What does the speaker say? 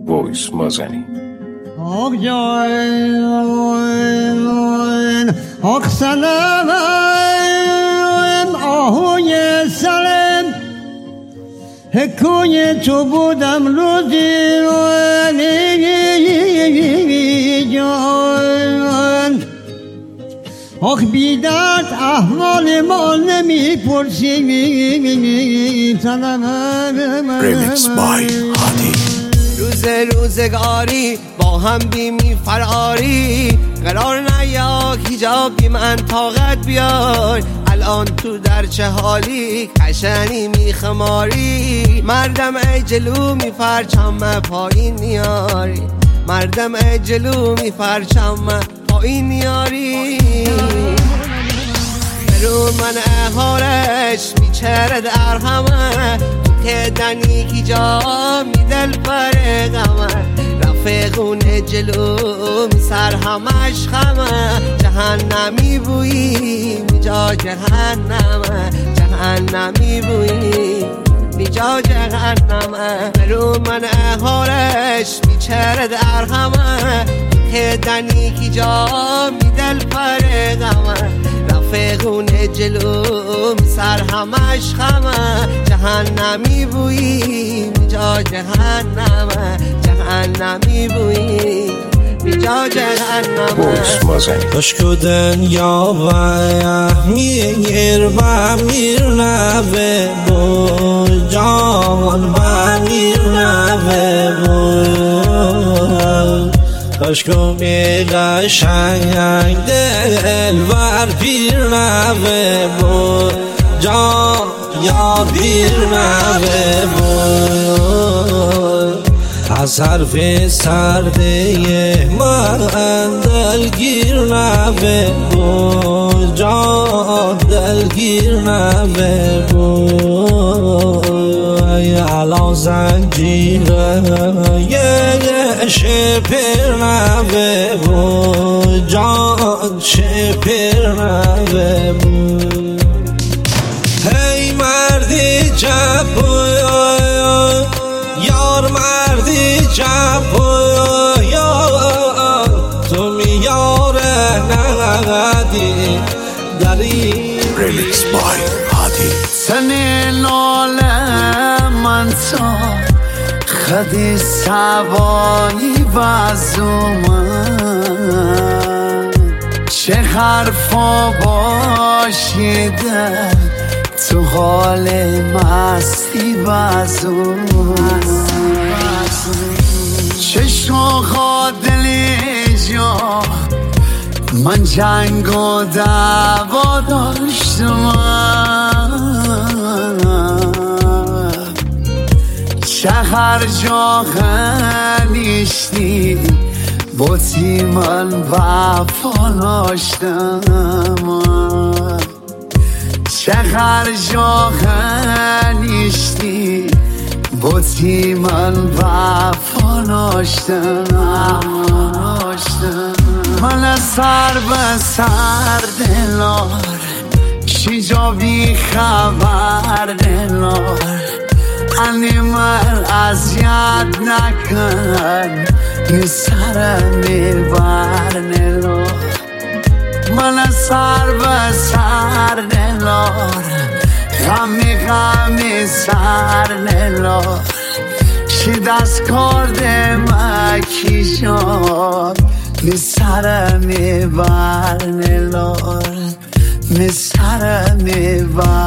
وایس مازنی. آق جان آق سلام آهوی سلام حکوی تو بودم روزی جان آخ بیداد احوال ما نمی پرسی سلام ریمیکس بای هادی. روزگاری با هم بیمی فراری قرار نیا حجاب بی من طاقت بیار الان تو در چه حالی قشنی میخماری مردم ای جلو می پرچم پایین میاری مردم ای جلو می پرچم پایین میاری برون من احارش میچره در همه که دنی کی جا می دل پر غمه رفیقون جلو می سر همش خمه جهنمی بویی می جا جهنمه جهنمی بویی می جا جهنمه برون من احارش می چره در همه که دنی کی جا می دل پر غمه رفیقون جلو می سر همش خمه جهنمی بویی می جا جهنمه جهنمی بویی می جا جهنمه وایس مازنی. Aşkı dünyaya mir ve mir neve bu can ve mir neve bu Aşkı bir قشنگ دل ور پیر نوه bu can یار پیر نوه bu از حرف سرده من دلگیر نوه بود جان دلگیر نوه بود الان زنجیره یه شپر نوه بود جان شپر نوه بود هی مردی جبوی یار مردی جبویا تو میاره نقدی داری ریمیکس بای هادی. سنی ناله من تو خدی سوایی بازومن چه حرفا باشیده تو حال مستی بازومن چشمها دلی جا من جنگ و دعوا داشتم چه هر جا خنیشتی بوتی من وفا داشتم چه هر جا خنیشتی بوتی من وفا داشتم من سر به سر دلار چی جا بی خبر دلار انی من اذیت نکن می سرم بر دلار من سر به سر دلار غمی سر دلار چی دست کرده مکی جان می سرم بر دلار می سرم بر